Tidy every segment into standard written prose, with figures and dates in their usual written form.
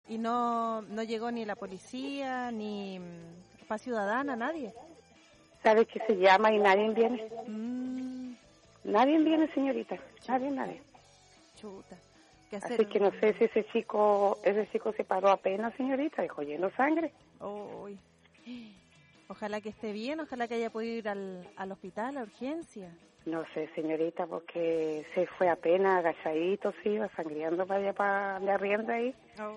Y no llegó ni la policía, ni Paz Ciudadana, nadie. ¿Sabe qué se llama y nadie viene? Nadie viene, señorita. Nadie. Chuta. ¿Qué hacer? Así que no sé si ese chico se paró apenas, señorita, dejó lleno de sangre. Uy. Ojalá que esté bien, ojalá que haya podido ir al hospital, a urgencia. No sé, señorita, porque se fue apenas agachadito, sí, iba sangriando para allá, para la rienda ahí.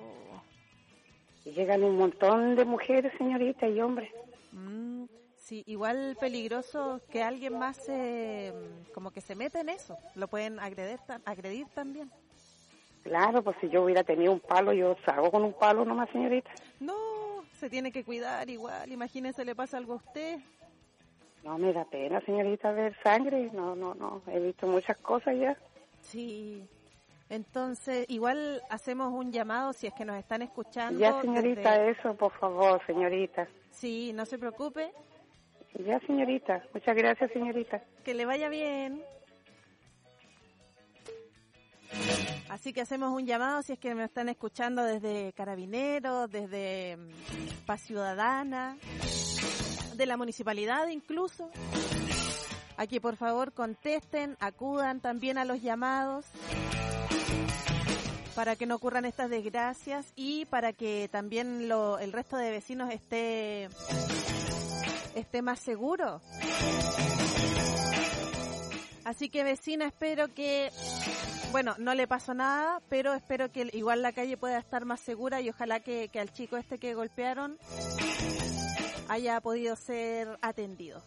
Y llegan un montón de mujeres, señorita, y hombres. Sí, igual peligroso que alguien más como que se meta en eso. Lo pueden agredir también. Claro, pues si yo hubiera tenido un palo, yo salgo con un palo nomás, señorita. No, se tiene que cuidar igual. Imagínese, le pasa algo a usted. No, me da pena, señorita, ver sangre. No. He visto muchas cosas ya. Sí. Entonces, igual hacemos un llamado si es que nos están escuchando. Ya, señorita, eso, por favor, señorita. Sí, no se preocupe. Ya, señorita. Muchas gracias, señorita. Que le vaya bien. Así que hacemos un llamado si es que me están escuchando desde Carabineros, desde Paz Ciudadana, de la municipalidad incluso. Aquí por favor contesten, acudan también a los llamados para que no ocurran estas desgracias y para que también el resto de vecinos esté más seguro. Así que vecina, espero que, bueno, no le pasó nada, pero espero que igual la calle pueda estar más segura y ojalá que al chico este que golpearon haya podido ser atendido.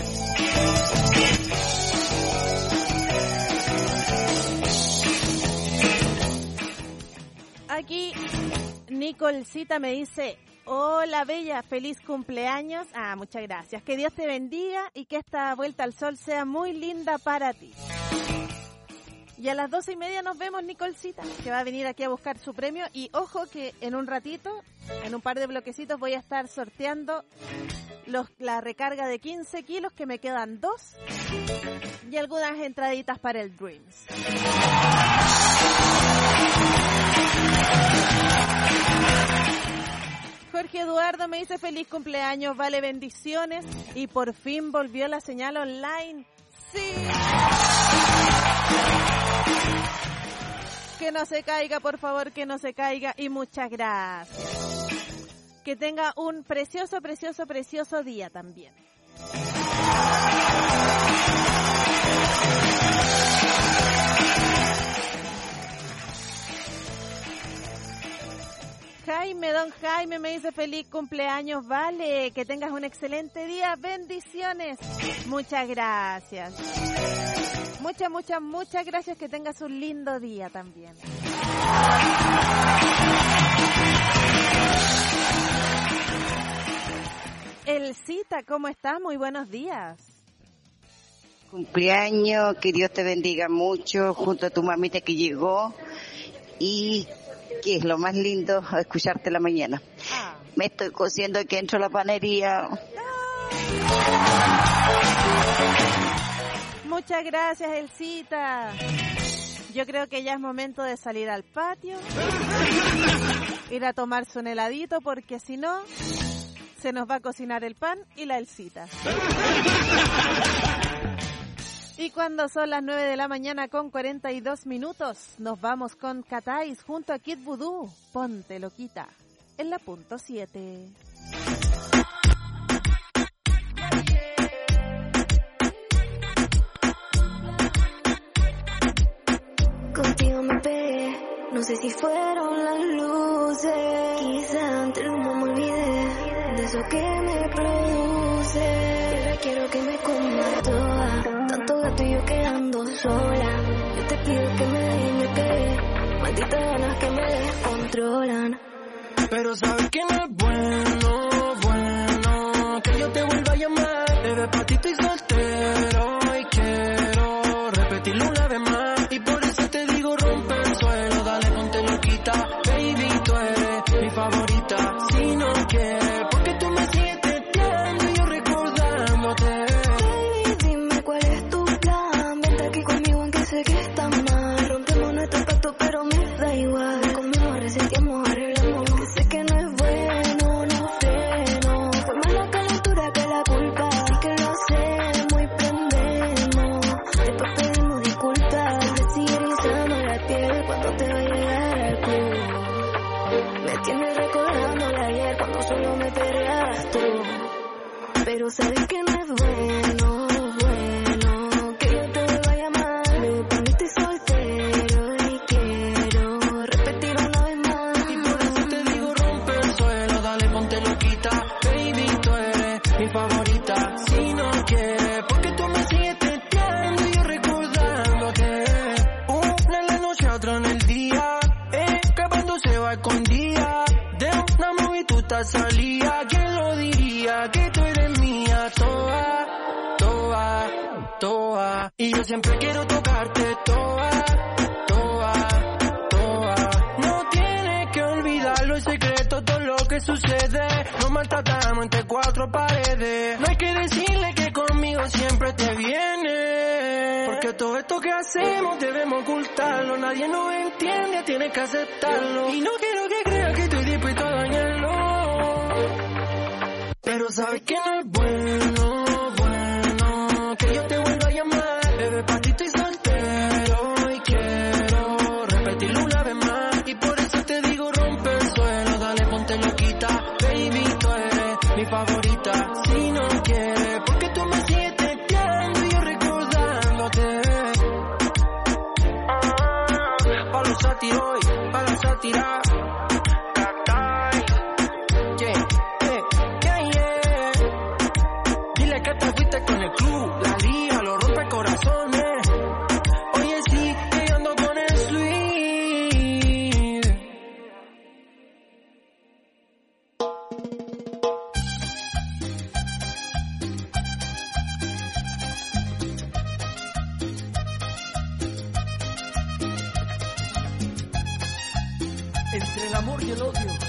Aquí Nicolcita me dice: hola Bella, feliz cumpleaños. Muchas gracias. Que Dios te bendiga y que esta vuelta al sol sea muy linda para ti. Y a las 12:30 nos vemos, Nicolcita, que va a venir aquí a buscar su premio. Y ojo que en un ratito, en un par de bloquecitos, voy a estar sorteando la recarga de 15 kilos, que me quedan 2, y algunas entraditas para el Dreams. Jorge Eduardo me dice: feliz cumpleaños, vale, bendiciones. Y por fin volvió la señal online. ¡Sí! Que no se caiga, por favor, que no se caiga. Y muchas gracias. Que tenga un precioso, precioso, precioso día también. Don Jaime me dice: feliz cumpleaños, vale, que tengas un excelente día, bendiciones. Muchas gracias. Muchas gracias, que tengas un lindo día también. Elcita, ¿cómo estás? Muy buenos días. Cumpleaños, que Dios te bendiga mucho, junto a tu mamita que llegó, y que es lo más lindo escucharte la mañana. Me estoy cosiendo aquí dentro de la panería. Muchas gracias, Elcita. Yo creo que ya es momento de salir al patio, ir a tomarse un heladito, porque si no, se nos va a cocinar el pan y la Elcita. Y cuando son las 9 de la mañana con 42 minutos, nos vamos con Catais junto a Kid Voodoo. Ponte loquita, en la punto 7. Contigo me pegué, no sé si fueron las luces. Quizá entre el humo me olvidé de eso que me produce. Quiero que me coma toda, tanto gato y yo quedando sola. Yo te pido que me dejes, me pegué, malditas ganas que me descontrolan. Pero sabes que no es bueno, que yo te vuelva a llamar. De patito y soltero, y quiero repetirlo una vez más. Y por eso te digo, rompe el suelo, dale, ponte loquita. Baby, tú eres mi favorita. Si no quieres, porque tú me sigues testeando y yo recordándote. Baby, dime cuál es tu plan. Vente aquí conmigo aunque sé que está mal. Rompemos nuestro pacto pero me da igual. Conmigo reseteamos, arreglamos. tienes recordando de ayer cuando solo me perreabas tú. Pero sabes que no es bueno, que yo te vuelva a llamar. Me permití soltero y quiero repetir una vez más. Y por eso te digo rompe el suelo, dale ponte loquita. Baby, tú eres mi favorita. Si no quieres, porque tú me sigues testeando y yo recordándote. Una en la noche, otra en el día, escapándose va escondida. De una movie tú estás salida. ¿Quién lo diría? Que tú eres mía, toda. Y yo siempre quiero tocarte toda. No tienes que olvidarlo, es secreto todo lo que sucede. Nos maltratamos entre cuatro paredes. No hay que decirle que conmigo siempre te viene. Porque todo esto que hacemos debemos ocultarlo. Nadie nos entiende, tienes que aceptarlo. Y no quiero que creas que estoy dispuesto a dañarlo. Pero sabes que no es bueno que yo te vuelva a llamar. Bebé, pa' ti estoy soltero y quiero repetirlo una vez más. Y por eso te digo rompe el suelo, dale ponte loquita. Baby, tú eres mi favorita. Si no quieres, porque tú me sigues testeando y yo recordándote. Pa' los sátiros, pa' la sátira. Dile que te fuiste con el club, la liga, lo rompe corazones. Oye, sí, que yo ando con el sweet. Entre el amor y el odio